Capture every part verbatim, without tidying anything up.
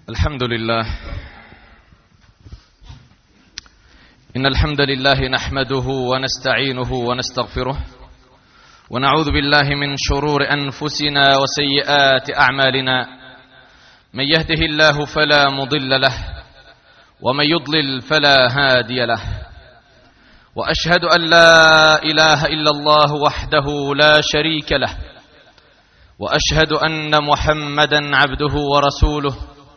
الحمد لله. إن الحمد لله نحمده ونستعينه ونستغفره ونعوذ بالله من شرور أنفسنا وسيئات أعمالنا. من يهده الله فلا مضل له ومن يضلل فلا هادي له، وأشهد أن لا إله إلا الله وحده لا شريك له، وأشهد أن محمدا عبده ورسوله.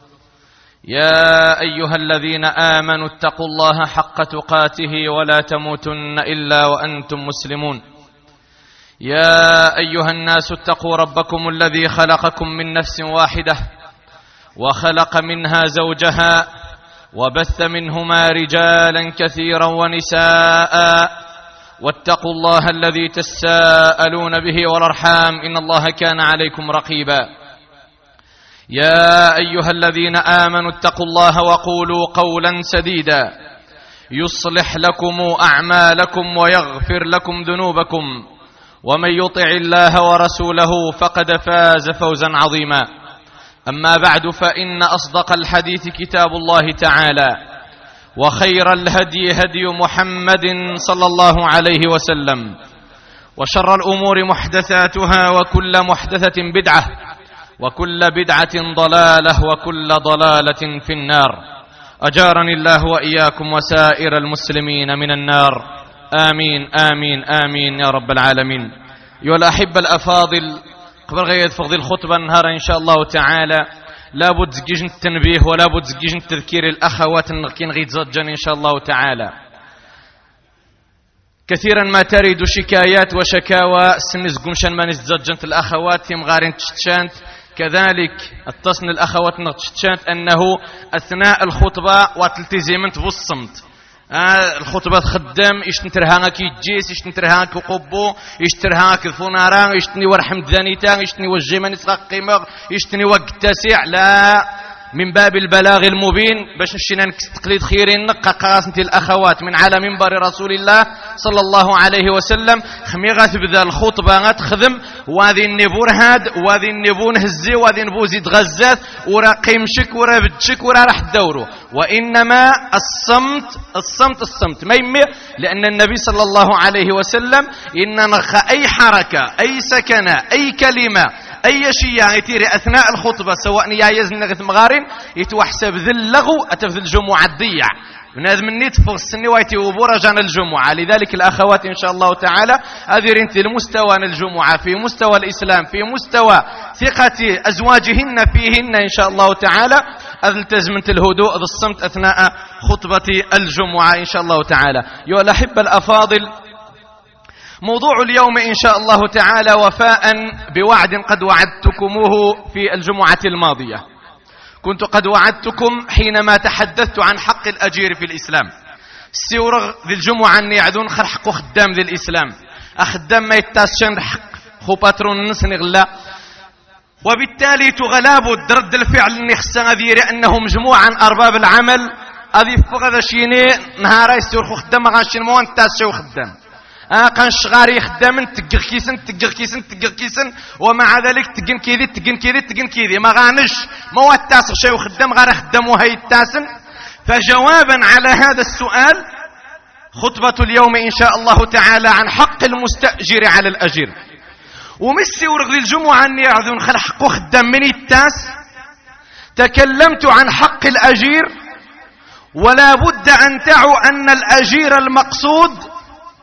يا أيها الذين آمنوا اتقوا الله حق تقاته ولا تموتن إلا وأنتم مسلمون. يا أيها الناس اتقوا ربكم الذي خلقكم من نفس واحدة وخلق منها زوجها وبث منهما رجالا كثيرا ونساء، واتقوا الله الذي تساءلون به والأرحام إن الله كان عليكم رقيبا. يا أيها الذين آمنوا اتقوا الله وقولوا قولا سديدا يصلح لكم أعمالكم ويغفر لكم ذنوبكم، ومن يطع الله ورسوله فقد فاز فوزا عظيما. أما بعد، فإن أصدق الحديث كتاب الله تعالى، وخير الهدي هدي محمد صلى الله عليه وسلم، وشر الأمور محدثاتها، وكل محدثة بدعة، وكل بدعة ضلالة، وكل ضلالة في النار. أجارني الله وإياكم وسائر المسلمين من النار، آمين آمين آمين يا رب العالمين. أيها الأحبة الأفاضل، قبل غير فضل الخطبة النهار إن شاء الله تعالى لابد زكيجن التنبيه ولا بد زكيجن التذكير الأخوات النغكين غيت زجن إن شاء الله تعالى. كثيرا ما ترد شكايات وشكاوى سنزقم شان ما نزجنت الأخوات في مغارين تشتشانت، كذلك التصن الأخوات نغتشتشانت أنه أثناء الخطبة وتلتزمنت بالصمت. آه الخطبة خدام يشتنترهاك يجيس يشتنترهاك قبو يشتنترهاك الفناران يشتني ورحم دانيتان يشتني وجيمان يسقق قيمة يشتني وقت تاسع، لا، من باب البلاغ المبين باش نشينا تقليد خيرين نقا قاسنت الأخوات من على منبر رسول الله صلى الله عليه وسلم. خمي غتبدا الخطبة غتخدم وهذه النبور هاد وهذه النبون هزي وهذه نبو زيد غزات ورا قيمشك ورا بدشك ورا راح تدورو، وإنما الصمت الصمت الصمت ما يمي، لأن النبي صلى الله عليه وسلم إن نخ أي حركة أي سكنة أي كلمة أي شيء يتيري أثناء الخطبة سواء يا يزن غث مغارين يتوحسب ذي اللغو أتفذ الجمعة الضيع من هذا من نتفغ السنة ويتي وبرجان الجمعة. لذلك الأخوات إن شاء الله تعالى أذير انت المستوى الجمعة في مستوى الإسلام في مستوى ثقة أزواجهن فيهن إن شاء الله تعالى التزمت الهدوء بالصمت أثناء خطبة الجمعة إن شاء الله تعالى. يا الأحبة الأفاضل، موضوع اليوم إن شاء الله تعالى وفاء بوعد قد وعدتكموه في الجمعة الماضية. كنت قد وعدتكم حينما تحدثت عن حق الأجير في الإسلام. السيورغ ذي الجمعة أن يعدون خرحق خدام ذي الإسلام أخدام ما يتاسشن حق خو باترون نسن غلا، وبالتالي تغلاب الدرد الفعل النخسان ذي أنهم مجموعا أرباب العمل أذي فغذا شيني نهارا يستور خو خدام غاشين موان تاسشو خدام آه كان شغاري خدام تقر كيسن تقر كيسن تقر كيسن، ومع ذلك تقن كيذي تقن كيذي تقن كيذي ما غانش ما هو التاسع شيء وخدام غير خدام وهي التاسن. فجوابا على هذا السؤال خطبة اليوم إن شاء الله تعالى عن حق المستأجر على الأجير. ومسي ورغل الجمعة أني يعذون خل حقه خدام من التاس. تكلمت عن حق الأجير، ولا بد أن تعوا أن الأجير المقصود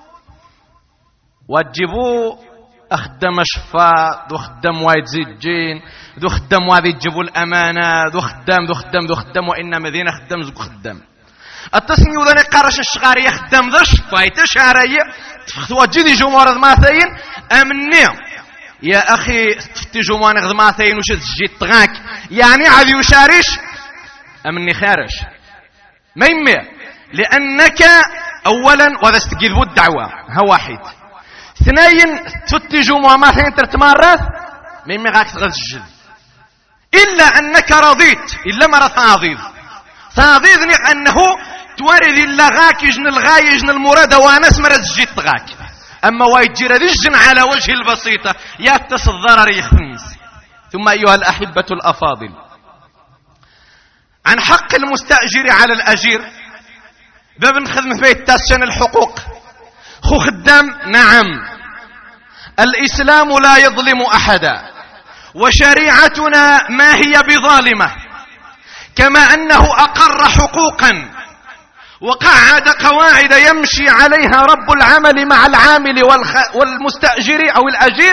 وتجيبوا أخدم شفاء ذو خدام وايد زيجين ذو خدام وايد يجيبوا الأمانة ذو خدام ذو خدام ذو خدام وإن مدينة خدام ذو خدام التصنيع ذا قارش الشغاري يخدم ذا شفاء تشعري توجدي جمهور الماثين أمني يا أخي تفتي جمهور الماثين وش تجي طغاك يعني عاد يشارش أمني خارج ما يمي، لأنك أولا وذا استجذبوا الدعوة ها واحد، اثنين تتجوا مهمتين ترتمارث مما غاك تغزجل إلا أنك رضيت إلا مرة ثاضيذ ثاضيذني أنه تورد إلا غاك يجن الغاي يجن المراد وانس مرز جيت غاك. أما وايجير ذجن على وجه البسيطة ياتس الضرر يخنس. ثم أيها الأحبة الأفاضل، عن حق المستأجر على الأجير باب نخدم في التاسين الحقوق خو خدام. نعم، الإسلام لا يظلم أحدا، وشريعتنا ما هي بظالمة، كما أنه أقر حقوقا وقعد قواعد يمشي عليها رب العمل مع العامل والمستأجر أو الأجير،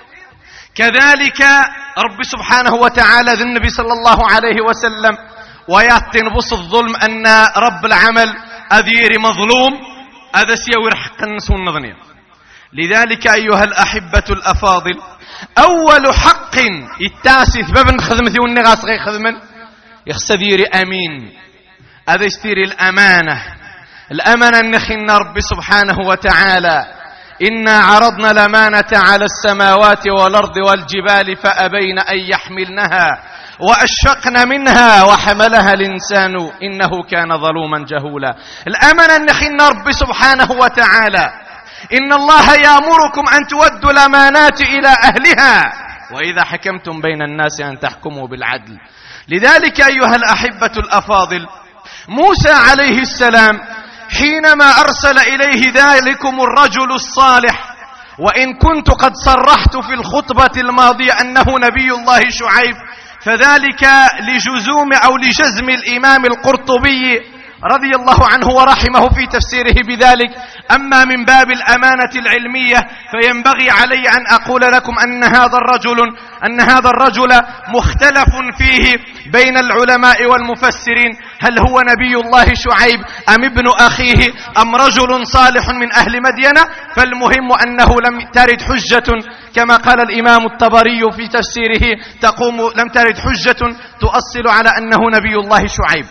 كذلك رب سبحانه وتعالى ذي النبي صلى الله عليه وسلم وياتن بص الظلم أن رب العمل أذير مظلوم هذا سيوي رحق الناس والنظنية. لذلك أيها الأحبة الأفاضل، أول حق التاسث باب خدمتي والنغاس غير خدما يخسدير أمين، هذا يستير الأمانة. الأمانة نخن رب سبحانه وتعالى إنا عرضنا الأمانة على السماوات والأرض والجبال فأبين أن يحملنها وأشفقن منها وحملها الإنسان إنه كان ظلوما جهولا. الأمانة نخن رب سبحانه وتعالى إن الله يأمركم أن تودوا الأمانات إلى أهلها وإذا حكمتم بين الناس أن تحكموا بالعدل. لذلك أيها الأحبة الأفاضل، موسى عليه السلام حينما أرسل إليه ذلكم الرجل الصالح، وإن كنت قد صرحت في الخطبة الماضية أنه نبي الله شعيب، فذلك لجزوم أو لجزم الإمام القرطبي رضي الله عنه ورحمه في تفسيره بذلك. أما من باب الأمانة العلمية فينبغي علي أن أقول لكم أن هذا الرجل أن هذا الرجل مختلف فيه بين العلماء والمفسرين، هل هو نبي الله شعيب أم ابن أخيه أم رجل صالح من أهل مدينة؟ فالمهم أنه لم ترد حجة كما قال الإمام الطبري في تفسيره تقوم لم ترد حجة تؤصل على أنه نبي الله شعيب،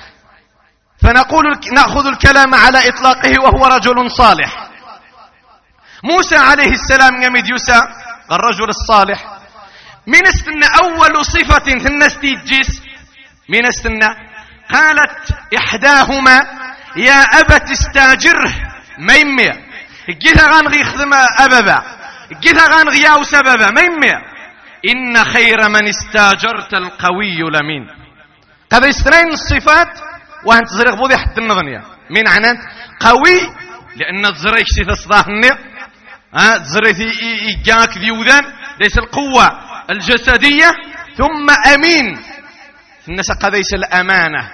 فنقول نأخذ الكلام على إطلاقه وهو رجل صالح. موسى عليه السلام يمد يوسى الرجل الصالح من استنى أول صفة في الناس تيجيس من استنى قالت إحداهما يا أبت استاجره ميمية جيثا غانغي خدم أبابا جيثا غانغي ياو سببا ميمية إن خير من استاجرت القوي لمين. هذا يسترين الصفات وانت زرق بوضي حتى النظنية من عنان قوي لأن تزريك سي تصداهني ها تزريك إيجاك ذيوذان ليس القوة الجسدية، ثم أمين الناس قديس الأمانة.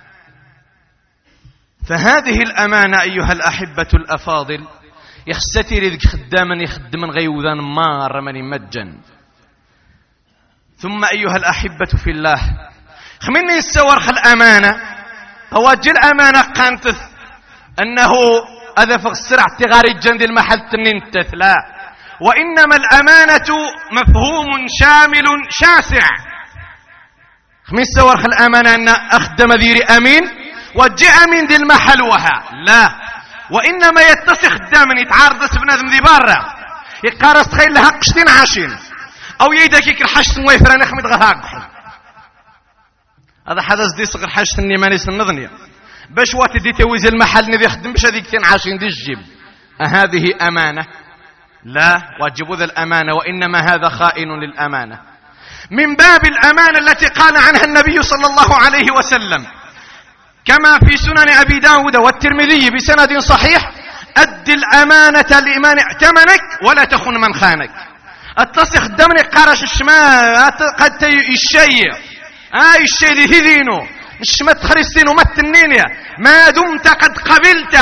فهذه الأمانة أيها الأحبة الأفاضل يخستير ذك خداما يخدم غيوذان مار من مجن. ثم أيها الأحبة في الله خمني السورخ الأمانة هواجي الأمانة قانتث أنه أذف السرع تغاري جند المحل تنينتث، لا، وإنما الأمانة مفهوم شامل شاسع. خميس سورخ الأمانة أن أخدم ذيري أمين وجي أمين دي المحل وها، لا، وإنما يتصخ الدامن يتعارض سبنادم ذي بارا يقارس تخيل لها قشتين عاشين أو يدك يكرحش ويفران أخمد غهاق. هذا حدث دي صغر حاجة النيماني سنظنية باش وات دي تويز المحل نذي يخدم باش هذيك تين عاشين دي الجيب. هذه أمانة؟ لا، واجبوا ذا الأمانة، وإنما هذا خائن للأمانة. من باب الأمانة التي قال عنها النبي صلى الله عليه وسلم كما في سنن أبي داود والترمذي بسند صحيح: أد الأمانة لمن ائتمنك ولا تخن من خانك. التصخ الدمني قارش الشماء قد الشيء آي الشيء ذي ذينو مش ما تخرستين وما تنينيا ما دمت قد قبلت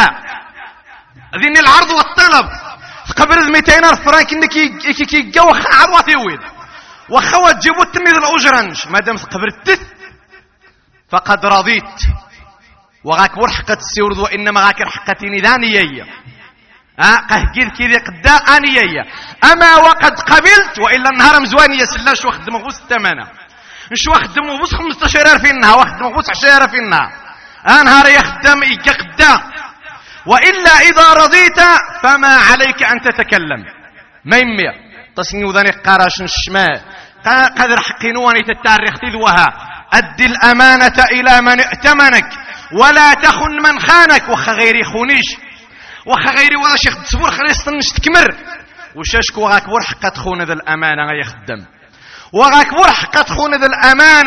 ذين العرض والطلب قبل مئتين ألف فرنك إنك يجو عرواتي ويد وخوات جيبوا التنيذ الأجرنش ما دام قبلت فقد رضيت وغاك برحقة السورد وإنما غاك رحقتين ذانية ها قهجير كذي قدا آنية أما وقد قبلت وإلا النهار مزوانية سلاش واخد مغوص التمانة مش واخد مغوص خمستاشر ألف فينا واخد مغوص عشرة ألف فينا نهار يخدم إيجا قدا. وإلا إذا رضيت فما عليك أن تتكلم ما يمير تصنيو ذاني قراش الشماء قدر حقينواني تتاريخ تذوها. أدي الأمانة إلى من ائتمنك ولا تخن من خانك. وخ غيري خونيش وخ غيري ولا شيخ تصبر خليص تكمر وشاشكو غاك برحقة تخون ذا الأمانة يخدم وغاك برحقة تخون ذا الأمانة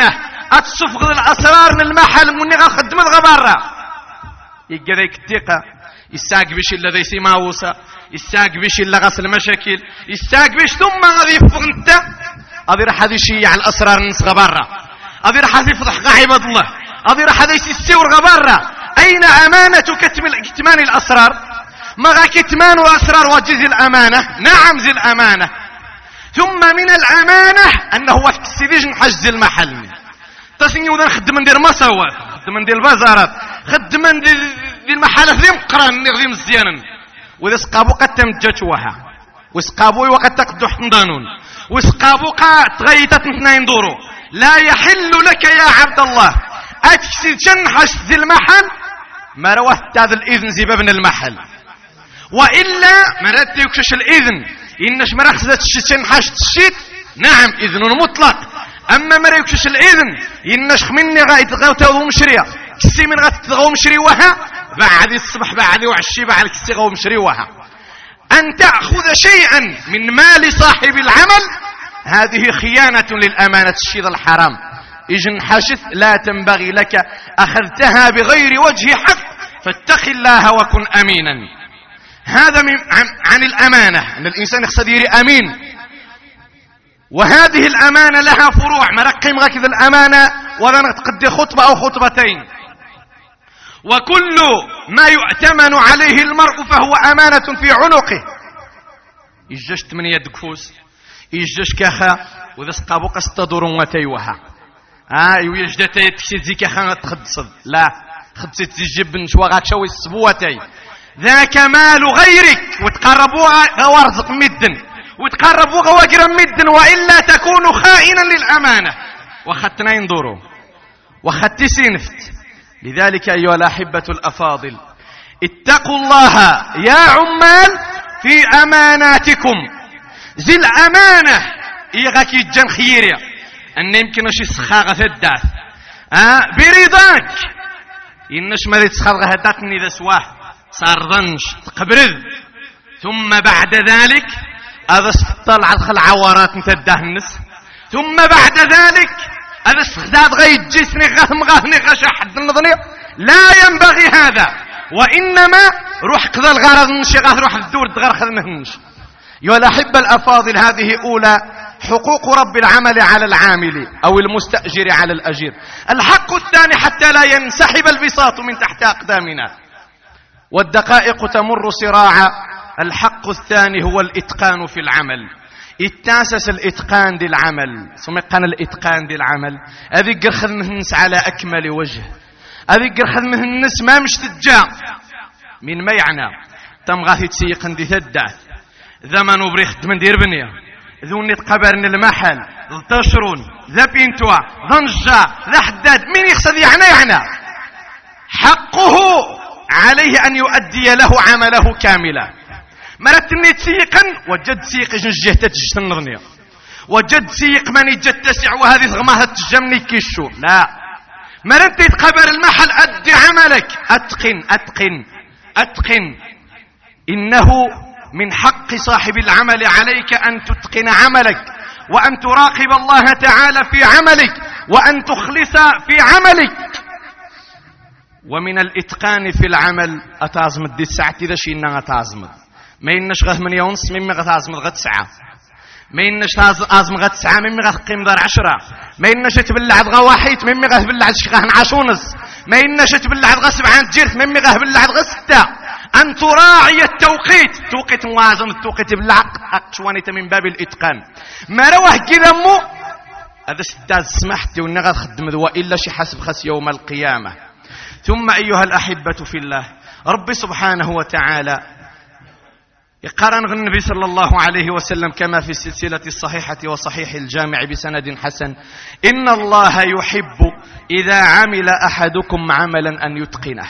أتصفق الأسرار من المحل مني غنخدم الغبارة يقرا ديك الثقة يساق بيش إلا ذي سيماوسا يساق بيش إلا غسل المشاكل يساق بيش ثم غادي يفض انت غادي راح هذا يشيع على الأسرار الناس غبارة غادي راح هذا يفضح كاع عباد الله غادي راح هذا يسيور غبارة. أين أمانة كتمان الأسرار؟ ما غا كتمان الأسرار وجز الأمانة. نعم زي الأمانة. ثم من الأمانة أنه واحد السيديج نحجز المحل تسني وذا نخدم ندير مصاوات خدم ندير البازارات خدم ندير المحلات ذي مقران ذي مزيانا وإذا سقابو قد تمجاتوها وسقابو وقد تقدو حتى ندانون وسقابو قد تغيتت اثنين دورو. لا يحل لك يا عبد الله أتكسي تنحش ذي المحل ما رواه هذا الإذن زي بابن المحل وإلا ما راتيوكش الإذن إنش ما رخصت تنحش تشيت. نعم إذن مطلق. أما ما ريوكش الإذن إنش مني غايت غاوتو مشريا كسي من غايت غاو مشري وها بعد الصبح بعد وعشي بعد كسي غاو مشري وها. أن تأخذ شيئا من مال صاحب العمل هذه خيانة للأمانة الشيء الحرام. إجن حشث لا تنبغي لك أخذتها بغير وجه حق فاتق الله وكن أمينا. هذا من عن, عن الأمانة أن الإنسان يقصد يري أمين. وهذه الأمانة لها فروع مرقم غكذا الأمانة ولا نتقدي خطبة أو خطبتين. وكل ما يؤتمن عليه المرء فهو أمانة في عنقه. يجشت من يد كفوس يجش كاخا وذا سقابو قصتدور وتيوها ها يوجدتي تكسيت زي كاخا تخدصد لا خدصت زي جبن شوا غاتشوي السبوتي ذاك مال غيرك وتقربوها غوارزق مدن وتقربوا غواجر مدن وإلا تكون خائنا للأمانة وخدتنا ينظروا وخدت سنفت. لذلك أيها الأحبة الأفاضل اتقوا الله يا عمال في أماناتكم. زي الأمانة إيغاك يجان خيريا أن يمكن أشي سخاغة الداث آه برضاك إنش ما تسخاغة هداتني ذا سواه صار ظنش تقبرذ ثم بعد ذلك هذا طلع دخل عورات نتداه النس ثم بعد ذلك هذا استخداد غي جسني غهم غهني غش حد النظني. لا ينبغي هذا وإنما روح قضى الغرض نشي غاث روح الدور تغرخ المهنش. يا الأحبة الأفاضل هذه أولى حقوق رب العمل على العامل أو المستأجر على الأجير. الحق الثاني حتى لا ينسحب البساط من تحت أقدامنا والدقائق تمر صراعا. الحق الثاني هو الإتقان في العمل. التاسس الإتقان دي العمل ثم يقان الإتقان دي العمل هذه قرخذ مهنس على أكمل وجه. هذه قرخذ مهنس ما مش تجا من ما يعنى تمغاثي تسيقن دي ثداث ذمن وبريخت من دير بنية ذوني تقبرن المحل ذا تشرون ذا بينتوا ذا نجا ذا حداد من يقصد يعني يعني حقه عليه أن يؤدي له عمله كاملا. مرات اني تسيقا وجد سيق جنجيه تتجت النظنية وجد سيق من يجد تسع وهذه غماها تجمني كيشو لا. مرات تقبر المحل أدي عملك أتقن أتقن أتقن. إنه من حق صاحب العمل عليك أن تتقن عملك وأن تراقب الله تعالى في عملك وأن تخلص في عملك. ومن الإتقان في العمل أتازمد دي الساعة إذا شينا أتازمد ما ينش غه من يونس مما غتازمد غد ساعة ما ينش أزم غد ساعة مما غه قيم دار عشرة ما ينش تبلع غا واحد مما غه بلع غه عشونس ما ينش تبلع غا سبعان جيرت مما غه بلع غا ستة. أن تراعي التوقيت توقيت موازن التوقيت بالعقد أقشوانيت من باب الإتقان. ما رواه كذا مو هذا ستاز سمحتي ونغا خدم ذو إلا شي حسب خس يوم القيامة. ثم أيها الأحبة في الله رب سبحانه وتعالى يقارن النبي صلى الله عليه وسلم كما في السلسلة الصحيحة وصحيح الجامع بسند حسن إن الله يحب إذا عمل أحدكم عملا أن يتقنه.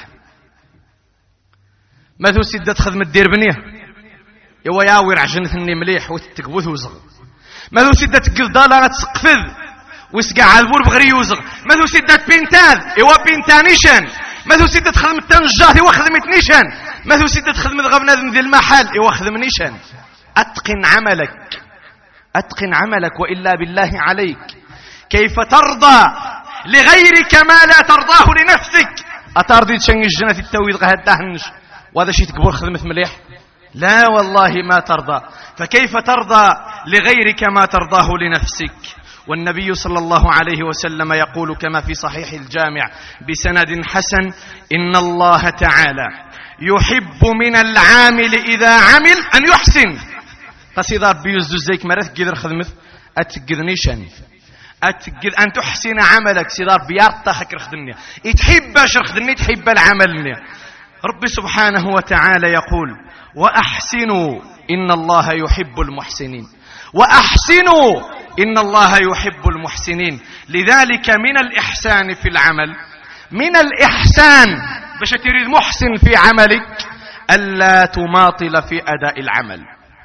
ماذا سيدة خدم الدير بنيه يوا ياوير عجنثني مليح وتتقبوث وزغ ماذا سيدة قلدالة تسقفذ ويسقع على البور بغري يوزغ ماذا سيدة بينتاذ يوا بينتانيشان ماذا سيدة خدم التنجاه يوا خدمت نيشان ماذا سيدة خدم غبنادم ذي المحل يوا خدم نيشان. أتقن عملك أتقن عملك وإلا بالله عليك كيف ترضى لغيرك ما لا ترضاه لنفسك. أترضي تشنج الجنة التويل غهدهنش وهذا شيء تقبل خدمة مليح؟ لا والله ما ترضى. فكيف ترضى لغيرك ما ترضاه لنفسك؟ والنبي صلى الله عليه وسلم يقول كما في صحيح الجامع بسند حسن: إن الله تعالى يحب من العامل إذا عمل أن يحسن. قصيدة بيوزدو زيك مرات قدر خدمت أتقدني شانف أتقد أن تحسن عملك سيدار بيارتاخك رخدني يتحب باش رخدني تحب العمل. رب سبحانه وتعالى يقول: وأحسنوا إن الله يحب المحسنين. وأحسنوا إن الله يحب المحسنين. لذلك من الإحسان في العمل، من الإحسان باش تريد محسن في عملك ألا تماطل في أداء العمل.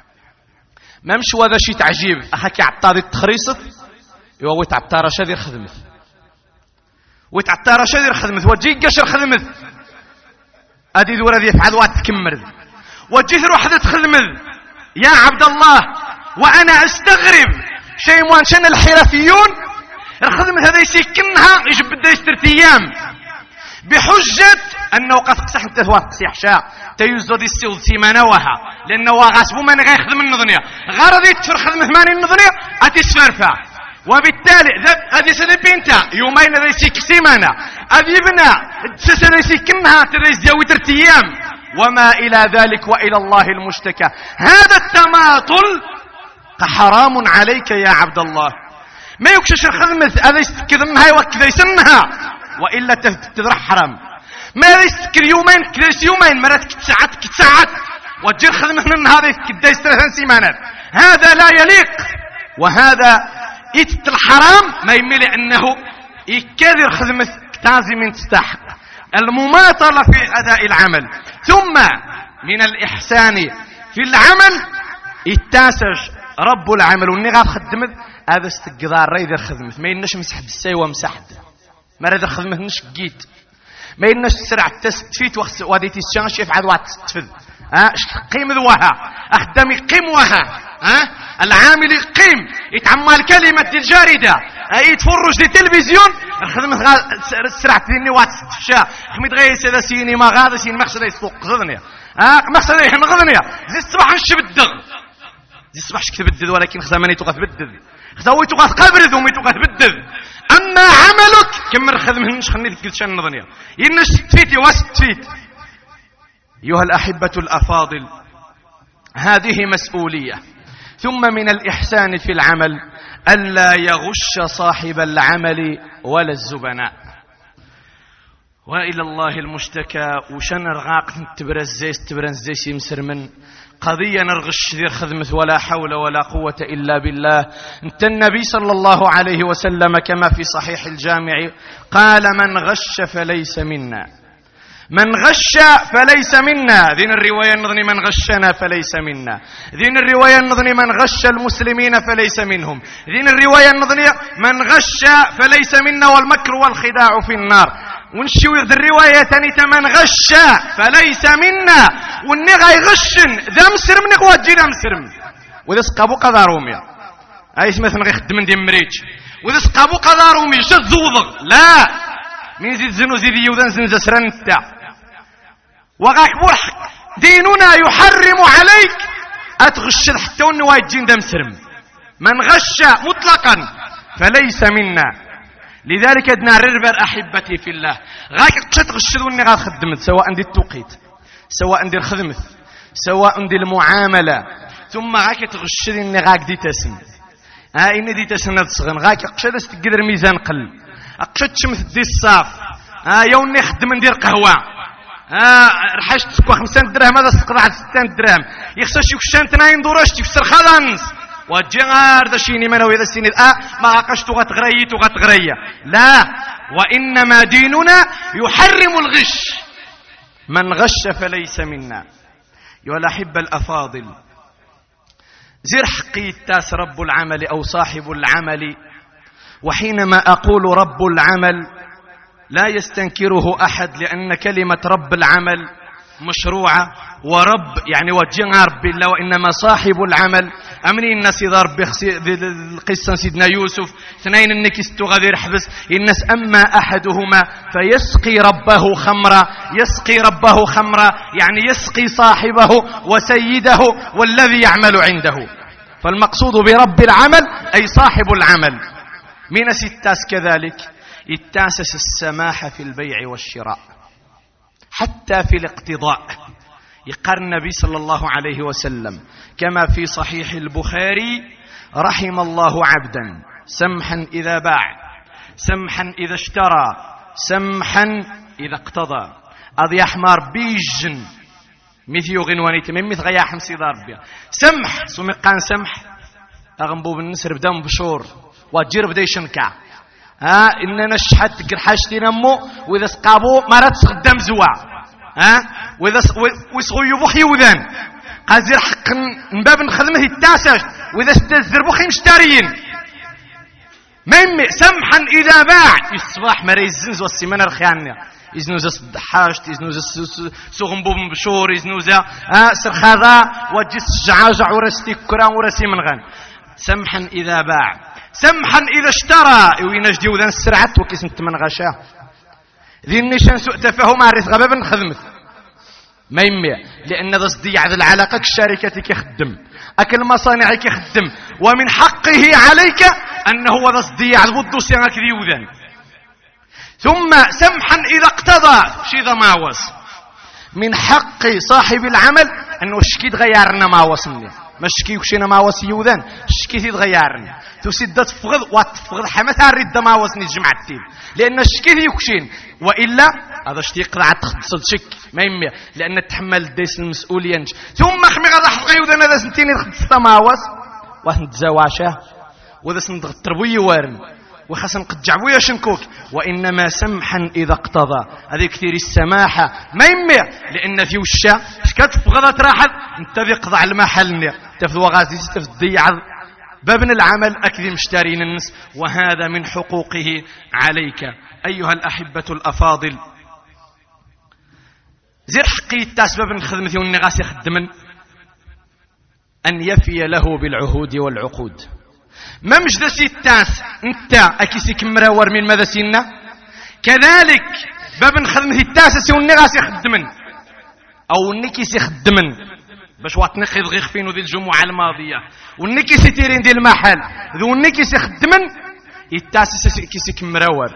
ما مش وهذا شيء تعجيب أخاك عطار التخريصة يو ويتعطار شادير خدمت ويتعطار شادير خدمت وتجي قشر خدمت أدي دورة ذي فعل وات تكمل وتجي تروح تخدمت. يا عبد الله وأنا أستغرب شيء موانشان الحرفيون الخدمة هذا يسكنها يجب بدا يسترت أيام بحجة أنه قد قصح انت ثوات قصيح شاء تيوزو دي السيوض سيمانة وها لأنه غاسبو من غير خدم النظنية غارضي تفر خدمة ثمانين النظنية أتسفرفع. وبالتالي هذه سنة بنتا يومين هذا يسيك سيمانة هذه ابنة سنة يسكنها ترى يزيوي ترت أيام وما إلى ذلك وإلى الله المشتكى. هذا التماطل حرام عليك يا عبد الله. ما يكشش الخدمة هذا يستكذ منها وكذا يسنها وإلا تذرح حرام. ما يستكذ يومين كذا يومين مرات كتساعات كتساعات وتجير خدمة من هذا كدا يسترثن سيمانات. هذا لا يليق. وهذا إتت الحرام ما يميل أنه يكذر خدمة تازم تستحق المماطلة في أداء العمل. ثم من الإحسان في العمل التاسج رب العمل والني غاد خدمت هذا استقدار ريد الخدمة ما ينش مسحب السيوة مسحد ما ريد الخدمة نش جيت ما ينش سرع تستفيت وادي تشانش يفعل وات تستفد ها قيم ذوها أخدم قيم وها ها العامل قيم يتعمل كلمة الجاردة يتفرج دي تلفزيون الخدمة سرع تديني وات تفشا خميت غير سيدا سيني ما غادا سيني مقصد يسوق غذنيا ها مقصد يحن غذنيا زي الصباح نش بالدغ زي الصباح شكت بدد ولكن خزاماني تغاث بدد خزاوي تغاث قبرد ومي تغاث بدد. أما عملك كم الخدمة نش خلني تقول شان نظنيا ينش تفيتي وستفيت. أيها الأحبة الأفاضل هذه مسؤولية. ثم من الإحسان في العمل ألا يغش صاحب العمل ولا الزبناء. وإلى الله المشتكى وشن رغاق تبرزيس تبرزيس يمسر من قضية نرغش ذي خدمة ولا حول ولا قوة إلا بالله. انت النبي صلى الله عليه وسلم كما في صحيح الجامع قال: من غش فليس منا. من غش فليس منا. ذين الرواية النظني من غشنا فليس منا. ذين الرواية النظني من غش المسلمين فليس منهم. ذين الرواية النظني من غش فليس منا والمكر والخداع في النار. ونشيو ذي الرواية تانية من غش فليس منا والنغا يغشن ذا مسرم نغوى جينا مسرم وذا سقابو قداروميا اي اسمه ثم غيخدم دي مريج وذا سقابو قدارومي شد زوضغ لا من زيد زنو زيد يوذن زنزا سرنتا وغاكبور ديننا يحرم عليك أتغش حتى ونواي جين دم سرم. من غش مطلقا فليس منا. لذلك ادنا رربر أحبتي في الله غاك قشت غشد وني غاد خدمت سواء دي التوقيت سواء دي الخدمة سواء دي المعاملة ثم غاك تغشد اني غاك دي تسن ها اني دي تسن تصغن غاك قشد استقدر ميزان قل قشت شمث دي الصاف ها يوني خدم ندير قهوة ها رحشت تكو خمسين درهم هذا سقط على ستين درهم يخسر شي كشان تناين دورش تفسر خلانس وجغار ذا شيني منو إذا السنة آه ما عقشت غتغريت وغتغرية لا وإنما ديننا يحرم الغش. من غش فليس منا. يا الأحبة الأفاضل زر حقي التاس رب العمل أو صاحب العمل. وحينما أقول رب العمل لا يستنكره أحد لأن كلمة رب العمل مشروعة ورب يعني وجه رب الله وإنما صاحب العمل أمني الناس إذا ربي القصة سيدنا يوسف اثنين النكستو غادي يحبس الناس أما أحدهما فيسقي ربه خمرا يسقي ربه خمرا يعني يسقي صاحبه وسيده والذي يعمل عنده. فالمقصود برب العمل أي صاحب العمل. من ستاس كذلك التاسس السماح في البيع والشراء حتى في الاقتضاء. يقر النبي صلى الله عليه وسلم كما في صحيح البخاري رحم الله عبدا سمحا إذا باع سمحا إذا اشترى سمحا إذا اقتضى. أضي أحمر بيجن مثيو غنوانيت من مثل غيا حمسي ضربيا سمح سمقان سمح أغنبو بالنسر بدا مبشور وجير بدا يشنكع ها إننا شحت قرحاشتي نمو وإذا سقابو مرات سقدام زوا ها وإذا ويسغو يبوخي وذان قازير حق نباب نخدمه التاسش وإذا استزر بوخي مشتاريين ميمي سمحا إذا باع الصباح مري الزنز والسيمانة الخيانة إزنوزا صدحاشت إزنوزا سوغنبو مبشور إزنوزا ها سرخاذا وجس جعاجع ورستي كران ورسي من غان سمحا إذا باع سمحا إذا اشترى وينجدي وذان السرعات وكيس نتمن غشاه ذي النشان سوء تفاهم عريث غبابا نخدمت ما يمي لأن ذا صديع ذا العلاقة كالشركة كيخدم أكل مصانع كيخدم ومن حقه عليك أنه ذا صديع ذو سيانك ذي وذان. ثم سمحا إذا اقتضى شي ذا ماوس من حق صاحب العمل أنه الشكي تغيرنا ماوس مني مشكي وشينا ماوس يوذان الشكي تغيرنا تسد تفغض وتفغض حمثها الرد ماوس نجمع التيم لأن الشكي يكشين وإلا هذا شتي قطعة تخصد شك ما يمي لأن تحمل ديس المسؤولية. ثم خمي غدا حقي يوذان هذا سنتين يخصد ماوس وتزواشه وذا سندغ التربوي وارن وخاصة قد جعبويا شنكوك وإنما سمحا إذا اقتضى. هذه كثير السماحة ما يمي لأن في وشا شكات فغضت راحت انت ذي قضع المحل تفذو غازي تفذي بابن العمل أكذي مشتارين الناس وهذا من حقوقه عليك. أيها الأحبة الأفاضل زير حقي التاسباب الخدمة والنغاس يخدمن أن يفي له بالعهود والعقود. ما مش ذا ستاس انت اكيسي كمراور من ماذا سينا كذلك باب نخدمه التاسس والنغاس يخدمن او النكيس يخدمن باش واتنقذ غير فين ذي الجمعة الماضية والنكيس يتيرين دي المحل ذو النكيس يخدمن التاسس كيسي كمراور.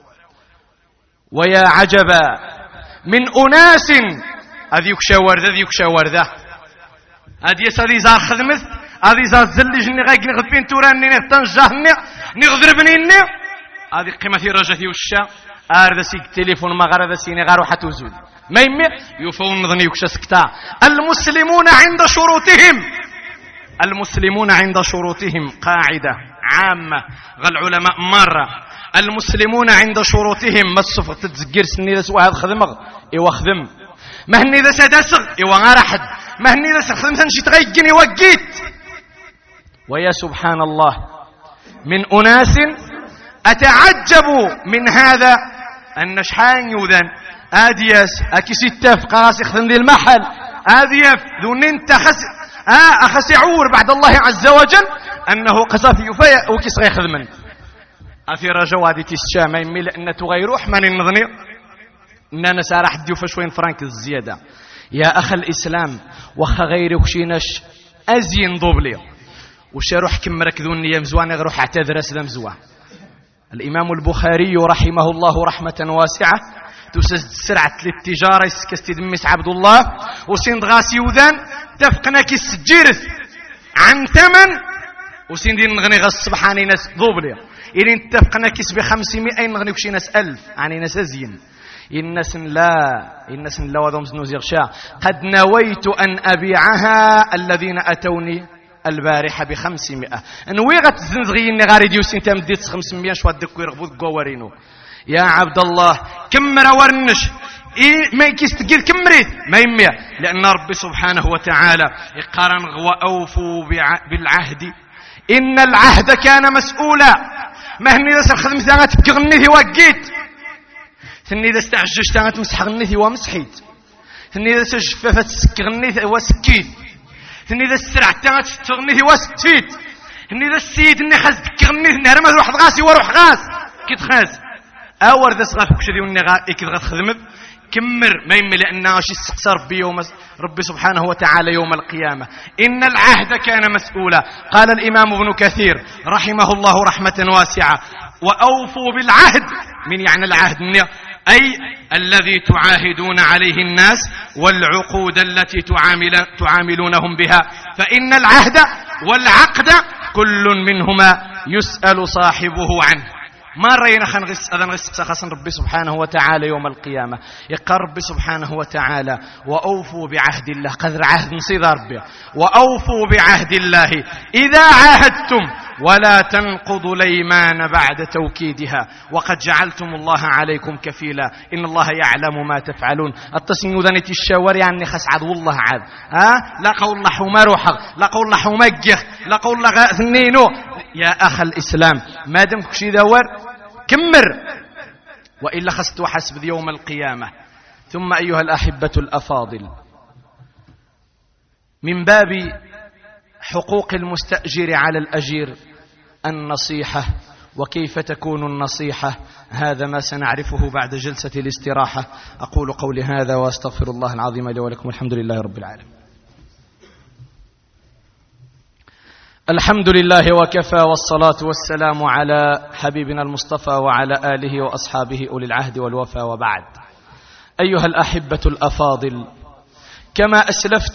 ويا عجبا من أناس هذي يكشاور ذا ذي يكشاور ذا هذي يسالي زار خدمت هذه زاد زلج ني غايك نغد بين توراني نغتنجهني نغضربني ني هذه قيمة رجتي وشا ارد سيك تليفون ما غير ذا سيني غير واحد وزول ما يمي يفون نظني وكشا سكتا. المسلمون عند شروطهم المسلمون عند شروطهم قاعدة عامة غير العلماء مرة المسلمون عند شروطهم ما الصفر تتزكر سني ذا سوا هذا خدمغ ايوا خدم ما هني ذا سداسغ ايوا غير احد ما هني ذا خدمت نشي تغيقني وقيت. ويا سبحان الله من أناس أتعجب من هذا أن شحان يوذن آدياس أكي ستاف قاس يخدم ذي المحل آدياف ذو انت خس آه أخس يعور بعد الله عز وجل أنه قصافي يفايا وكيس غيخدمن أثي رجو هذه تسشام يمي لأن تغيروح من النظني أننا سارح ديوفا شوين فرانك الزيادة. يا أخ الإسلام وخ غيرك شينش أزين ضبلي وش يروح كم ركذون نيام زوان يروح اعتذر اسلام زوان. الإمام البخاري رحمه الله رحمة واسعة تسجد سرعة للتجارة يسكستي دميس عبد الله وسند غاسي وذان تفقنا كي السجيرث عن ثمن وسند نغني غاس سبحاني ناس ضوبلي إلين تفقنا كيس بخمسمائة نغني كشي ناس ألف يعني ناس أزين الناس لا الناس لا وذوم زنوز يغشا قد نويت أن أبيعها الذين أتوني البارحة بخمسمائة نويغة الزنزغيين غاري ديوسين تمديت خمسمائة شو هدك ويرغبوك قوارينو. يا عبد الله كم رورنش إيه ما يكيستقيل كم ريت ما يميع لأن ربي سبحانه وتعالى يقارن وأوفوا بالعهد إن العهد كان مسؤولا. ما هني ذا سرخدم ثانات تغنيثي وقيت ثني ذا استعجج ثانات مسح غنيثي ومسحيت ثني ذا سجففت سكغنيثي وسكيت ثني ذا السرعة تغنيه وستيت ثني ذا السيد اني خاز تغنيه نهار ما روح غاسي وروح غاس كي تخاز اور ذا صغا فكشدي وني غا كي غتخدمت كمر ما يمي لأنه شي استقصى ربي يوم ربي سبحانه وتعالى يوم القيامة إن العهد كان مسؤولا. قال الإمام ابن كثير رحمه الله رحمة واسعة وأوفوا بالعهد من يعني العهد أي الذي تعاهدون عليه الناس والعقود التي تعامل تعاملونهم بها فإن العهد والعقد كل منهما يسأل صاحبه عنه. ما رأينا خان غس أذن غس خاصن ربي سبحانه وتعالى يوم القيامة يقال ربي سبحانه وتعالى وأوفوا بعهد الله قدر عهد نصيد ربي وأوفوا بعهد الله إذا عاهدتم ولا تنقضوا الأيمان بعد توكيدها وقد جعلتم الله عليكم كفيلا إن الله يعلم ما تفعلون. التصنيع ذنت الشاور يعني خس عد والله عاد ها لا قول الله حما روحك لا قول الله حمجخ لا قول الله ثنينو. يا أخ الإسلام ما دمك شي دور كمر وإلا خست وحسب يوم القيامة. ثم أيها الأحبة الأفاضل من باب حقوق المستأجر على الأجير النصيحة وكيف تكون النصيحة هذا ما سنعرفه بعد جلسة الاستراحة. أقول قولي هذا وأستغفر الله العظيم لي ولكم الحمد لله رب العالمين. الحمد لله وكفى والصلاة والسلام على حبيبنا المصطفى وعلى آله وأصحابه أولي العهد والوفا وبعد. أيها الأحبة الأفاضل كما أسلفت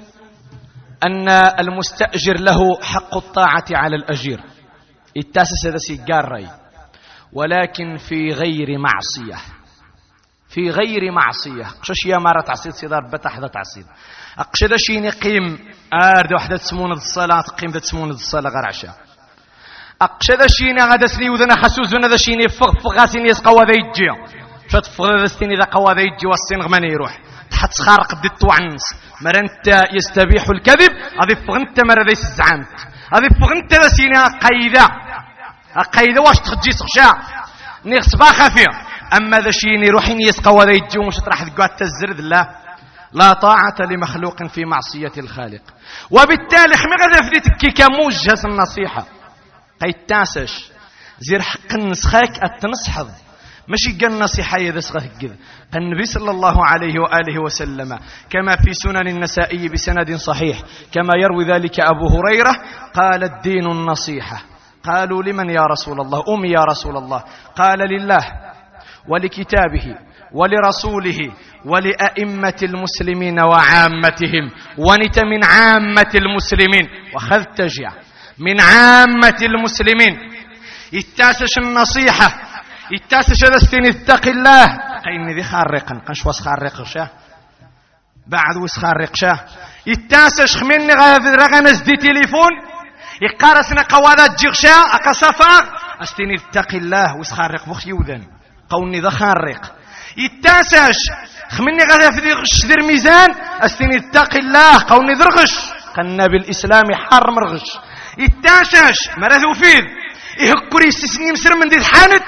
أن المستأجر له حق الطاعة على الأجير التاسس هذا سيجاري ولكن في غير معصية في غير معصية قشش يا مرة تعصيد صدار بتحدة تعصيد أقشد شيني قيم آرد وحدة تسمون الصلاة قيم ذا تسمون الصلاة غير عشاء أقشد شيني غدا سلي وذنا حسوس وذا شيني فغ فغاسين يسقوا ذا يجي شات فغ ذا ستيني ذا قوا ذا يجي والصين غماني يروح تحت خارق دت وعنس مرنت يستبيح الكذب هذه فغنت مرة ذي سزعمت هذه فغنت ذا سيني قيدة قيدة واش تخجي سخشا نغس باخا فيه أما ذا شيني روحين يسقوا ذا يجي ومش تراح تقعد تزرد الله لا طاعة لمخلوق في معصية الخالق. وبالتالي خمغة ذفريتك كي كموجهة النصيحة قيتاسش زير حق النسخاك التنصحض ماشي قال النصيحة يدسغه كذا. النبي صلى الله عليه وآله وسلم كما في سنن النسائي بسند صحيح كما يروي ذلك أبو هريرة قال الدين النصيحة. قالوا لمن يا رسول الله أمي يا رسول الله قال لله ولكتابه ولرسوله ولأئمة المسلمين وعامتهم ونت من عامة المسلمين وخذ تجع من عامة المسلمين يتاسش النصيحة يتاسش هذا السن اتق الله قيني ذي خارقا قنش واس خارق شاه بعد وس خارق شاه يتاسش خميني غنز دي تليفون يقارسنا قوادات جيغشا أقصفا استني اتق الله وس خارق بخي وذن قوني ذا خارق يتاسش خمني غدا في غش دير ميزان استني اتق الله قوني ذرغش قلنا بالإسلام حار مرغش يتاسش مرثو فيد يهكري يستسني مسر من دي الحانت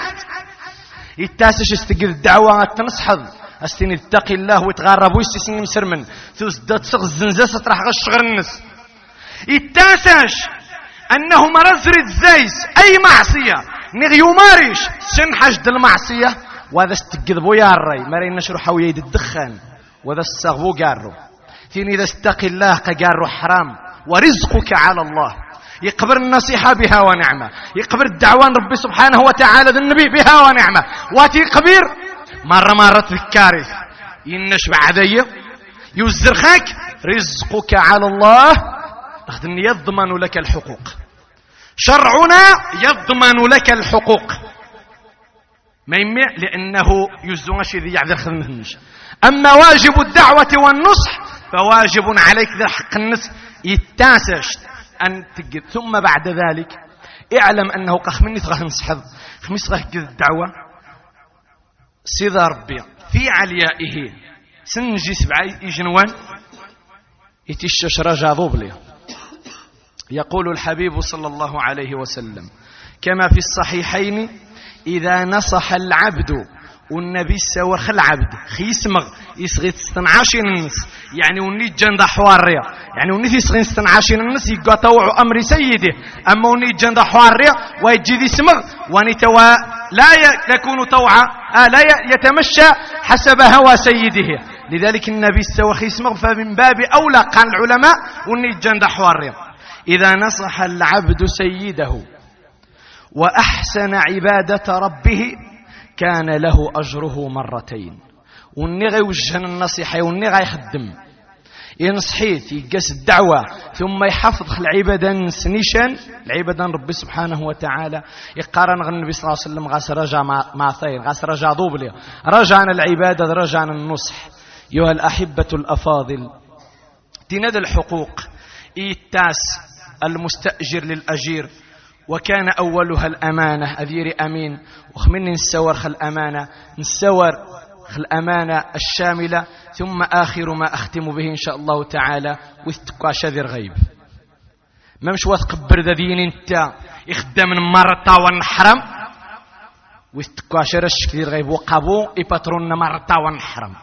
يتاسش استقل الدعوة تنصحض استني اتق الله ويتغرب ويستسني مسر من تزداد صغ الزنزة سترح غش غير النس يتاسش أنه مرزرد زيس أي معصية نغيو ماريش سنحجد المعصية وهذا استقذبو يا الري مرين نشرو حويد الدخان وهذا استغبو قارو ثين إذا استقي الله قارو حرام ورزقك على الله يقبر النصيحة بها ونعمة يقبر الدعوان ربي سبحانه وتعالى ذا النبي بها ونعمة واتي قبير مرة مرة الكارث ينش بعدي يوزرخك رزقك على الله أخذن يضمن لك الحقوق شرعنا يضمن لك الحقوق ما يمع لأنه يزوغش ذي يعذر خدمهنش. أما واجب الدعوة والنصح فواجب عليك ذا حق النصح يتاسش أن تجد. ثم بعد ذلك اعلم أنه قخمني تغه نصحض خميس غه كذ الدعوة سيدا ربي في عليائه سنجي سبعي يجنوان يتشش رجا ضوبلي. يقول الحبيب صلى الله عليه وسلم كما في الصحيحين إذا نصح العبد والنبي ساور خل عبد خيسمغ يصغي تستنعاشين النس يعني وني جند حواريا يعني وني يصغي تستنعاشين النس يقطعوا امر سيده اما وني جند حواريا ويجي ذي سمغ وني توا لا يكون طوعا آه لا يتمشى حسب هوى سيده. لذلك النبي ساور خيسمغ فمن باب اولى قال العلماء وني جند حواريا اذا نصح العبد سيده واحسن عباده ربه كان له أجره مرتين. وني غيوجهن النصيحة وني غيخدم ينصحيت يقاس الدعوة ثم يحفظ العبادة نسنيشان العبادة ربي سبحانه وتعالى يقارن النبي صلى الله عليه وسلم غاس رجع مع ثين غاس رجع دوبلي رجعنا العبادة رجعنا النصح. أيها الأحبة الأفاضل تنادى الحقوق إيتاس المستأجر للأجير وكان أولها الأمانة أذير أمين وخمني نسور خل الأمانة نسور خل الأمانة الشاملة ثم آخر ما أختم به إن شاء الله تعالى وثقوا شذر غيب ما مش وثقبر ذا دين انت يخدم من مرتا ونحرم وثقوا شرش كثير غيب وقابو يباترون مرتا ونحرم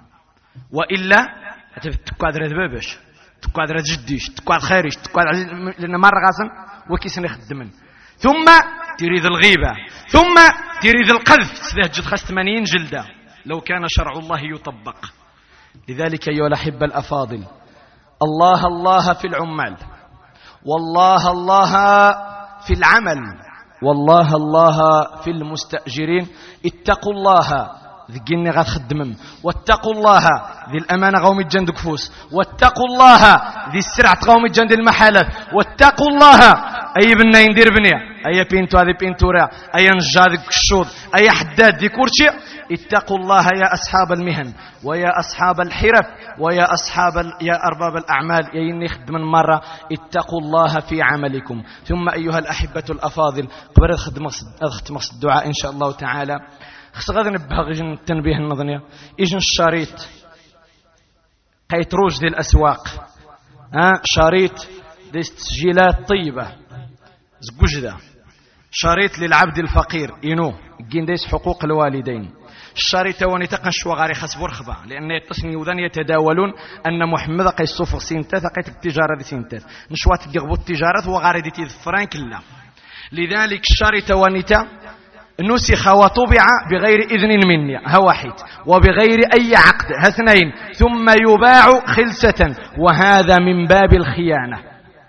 وإلا تثقوا ذا ذبابش تثقوا ذا جديش تثقوا خيرش تثقوا لأن مرة غاسن وكيس نخدمن ثم تريد الغيبة ثم تريد القذف سيهجد خاص ثمانين جلدة لو كان شرع الله يطبق. لذلك أيها الأحبة الأفاضل الله الله في العمال والله الله في العمل والله الله في المستأجرين اتقوا الله ذقيني غاد خدمم واتقوا الله ذي الأمانة غوم الجند كفوس واتقوا الله ذي السرعة غوم الجند المحالات واتقوا الله أي بنا يندير بنيا أي بينتو هذه بينتورا أي نجار الشوط أي حداد ذي كورشي اتقوا الله يا أصحاب المهن ويا أصحاب الحرف ويا أصحاب يا أرباب الأعمال يا إني خدم مرة اتقوا الله في عملكم. ثم أيها الأحبة الأفاضل قبل أختم الدعاء إن شاء الله تعالى خص غادي نبهغ يجن التنبيه النظنية يجن الشريط قيتروج دي الأسواق ها شريط دي تسجيلات طيبة زوجدا شريط للعبد الفقير إنو جين ديس حقوق الوالدين الشريط واني تقنش وغاري خسبو رخبة لأن يتصني وذن يتداولون أن محمد قيصوف سينتاث قيت التجارة دي سينتاث نشوات يغبو التجارة وغاري دي تذفران كلا. لذلك الشريط وانيتا نسخ وطبع بغير إذن مني هواحد وبغير أي عقد هاثنين ثم يباع خلسة وهذا من باب الخيانة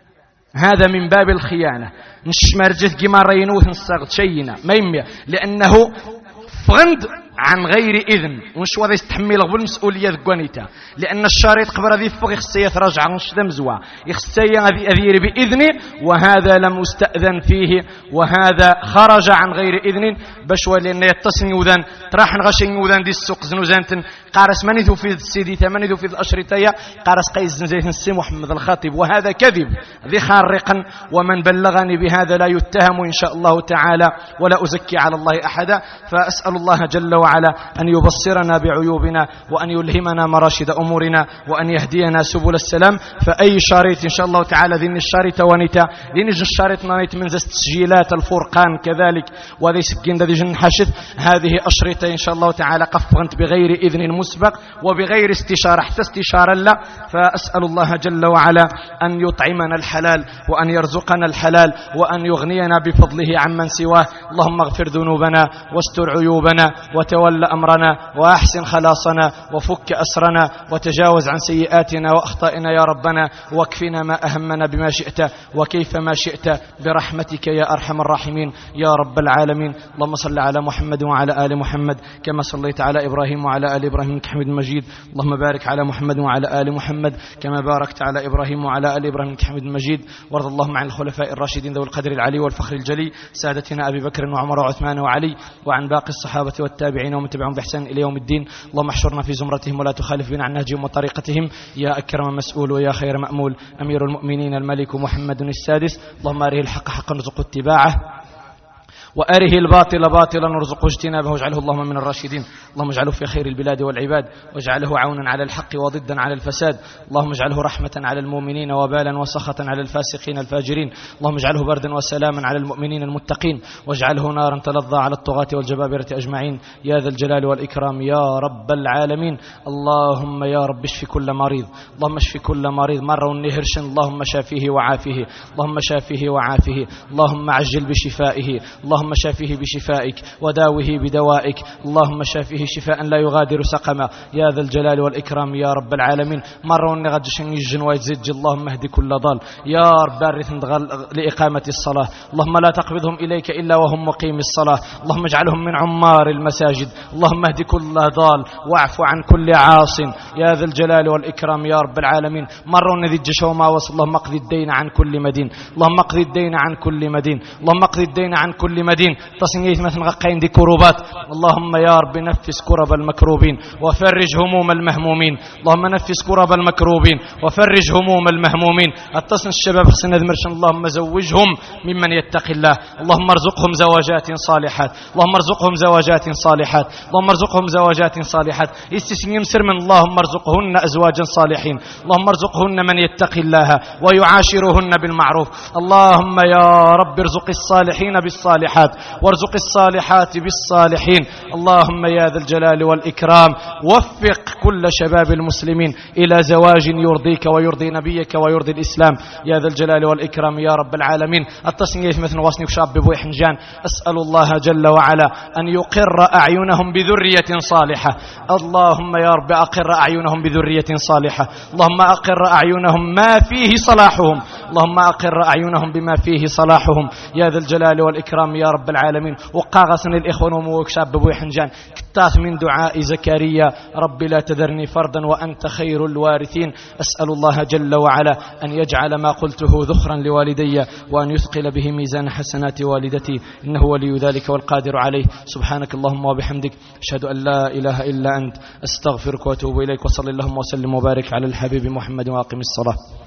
هذا من باب الخيانة نشمرجت كما رينوث نصغت شينا ما يمي لأنه فغند عن غير إذن ونش وذا يستحمل بالمسؤولية ذقوانيتا لأن الشريط قبل ذي فوق يخصي يتراجع نش دمزوا يخصي أذير بإذنه وهذا لم يستأذن فيه وهذا خرج عن غير إذن بشوى لأن يتصن يوذن تراح نغشن يوذن دي السوق زنوزانتن قارس منذ في السيدي ثمنذ في الأشرطية قارس قيس زنزيت السي محمد الخطيب وهذا كذب ذي خارقا ومن بلغني بهذا لا يتهم إن شاء الله تعالى ولا أزكي على الله أحدا. فأسأل الله جل وعلا على أن يبصرنا بعيوبنا وأن يلهمنا مراشد أمورنا وأن يهدينا سبل السلام. فأي شريط إن شاء الله تعالى ذي الشريط ونتا ذي الشريط نانيت من تسجيلات الفرقان كذلك وذي سكين ذي جن حشث هذه أشرطة إن شاء الله تعالى قفغنت بغير إذن مسبق وبغير استشارة حتى استشارة لا. فأسأل الله جل وعلا أن يطعمنا الحلال وأن يرزقنا الحلال وأن يغنينا بفضله عمن سواه. اللهم اغفر ذنوبنا واستر عيوبنا وتول أمرنا وأحسن خلاصنا وفك أسرنا وتجاوز عن سيئاتنا وأخطائنا يا ربنا واكفنا ما أهمنا بما شئت وكيف ما شئت برحمتك يا أرحم الراحمين يا رب العالمين. اللهم صل على محمد وعلى آل محمد كما صليت على إبراهيم وعلى آل إبراهيم إنك حميد مجيد. اللهم بارك على محمد وعلى آل محمد كما باركت على إبراهيم وعلى آل إبراهيم إنك حميد مجيد. وارض اللهم عن الخلفاء الراشدين ذوي القدر العلي والفخر الجلي سادتنا أبي بكر وعمر وعثمان وعلي وعن باقي الصحابة والتابعين ومن تبعهم بإحسان إلى يوم الدين. اللهم احشرنا في زمرتهم ولا تخالف بنا عن نهجهم وطريقتهم يا أكرم مسؤول ويا خير مأمول. أمير المؤمنين الملك محمد السادس اللهم أريه الحق حقا وارزقه اتباعه وأره الباطل باطلا وارزقه اجتنابه واجعله اللهم من الراشدين. اللهم اجعله في خير البلاد والعباد، واجعله عونا على الحق وضدا على الفساد. اللهم اجعله رحمة على المؤمنين وبالا وسخطا على الفاسقين الفاجرين. اللهم اجعله بردا وسلاما على المؤمنين المتقين، واجعله نارا تلظى على الطغاة والجبابرة أجمعين يا ذا الجلال والإكرام يا رب العالمين. اللهم يا رب اشف كل مريض، اللهم اشف كل مريض مرة ونهرشن، اللهم شافيه وعافيه، اللهم شافيه وعافيه، اللهم عجل بشفائه، اللهم شافيه بشفائك وداوه بدوائك، اللهم شافيه شفاء لا يغادر سقما يا ذا الجلال والإكرام يا رب العالمين. مرة ونغدشن يجن ويتزج، اللهم اهدي كل ضال يا رب بارث لإقامة الصلاة، اللهم لا تقبضهم إليك إلا وهم مقيم الصلاة، اللهم اجعلهم من عمار المساجد، اللهم اهدي كل ضال واعف عن كل عاص يا ذا الجلال والإكرام يا رب العالمين. مرة ونذج وما وصل، اللهم اقضي الدين عن كل مدين، اللهم اقضي الدين عن كل مدين، اللهم اقضي الدين عن كل مدين. تصنيت مثل غقين دي كروبات، اللهم يا رب نفس كرب المكروبين وفرج هموم المهمومين، اللهم نفس كرب المكروبين وفرج هموم المهمومين. اتصن الشباب خصنا ذمرشن، اللهم زوجهم ممن يتقي الله، اللهم ارزقهم زواجات صالحات، اللهم ارزقهم زواجات صالحات، اللهم ارزقهم زواجات صالحات. استسنيم سر من اللهم ارزقهن أزواجا صالحين، اللهم ارزقهن من يتقي الله ويعاشرهن بالمعروف. اللهم يا رب ارزق الصالحين بالصالحات وارزق الصالحات بالصالحين. اللهم يا ذا الجلال والإكرام وفق كل شباب المسلمين إلى زواج يرضيك ويرضي نبيك ويرضي الإسلام يا ذا الجلال والإكرام يا رب العالمين. التصنيف مثل وصني وشاب بوي حنجان، أسأل الله جل وعلا أن يقر أعينهم بذرية صالحة. اللهم يا رب أقر أعينهم بذرية صالحة، اللهم أقر أعينهم ما فيه صلاحهم، اللهم أقر أعينهم بما فيه صلاحهم يا ذا الجلال والإكرام يا رب العالمين. وقاغسن الإخوان وموكشاب بوي حنجان كتاث من دعاء زكريا رب لا تذرني فردا وأنت خير الوارثين. أسأل الله جل وعلا أن يجعل ما قلته ذخرا لوالدي وأن يثقل به ميزان حسنات والدتي، إنه ولي ذلك والقادر عليه. سبحانك اللهم وبحمدك، أشهد أن لا إله إلا أنت، أستغفرك وأتوب إليك، وصل اللهم وسلم وبارك على الحبيب محمد وأقم الصلاة.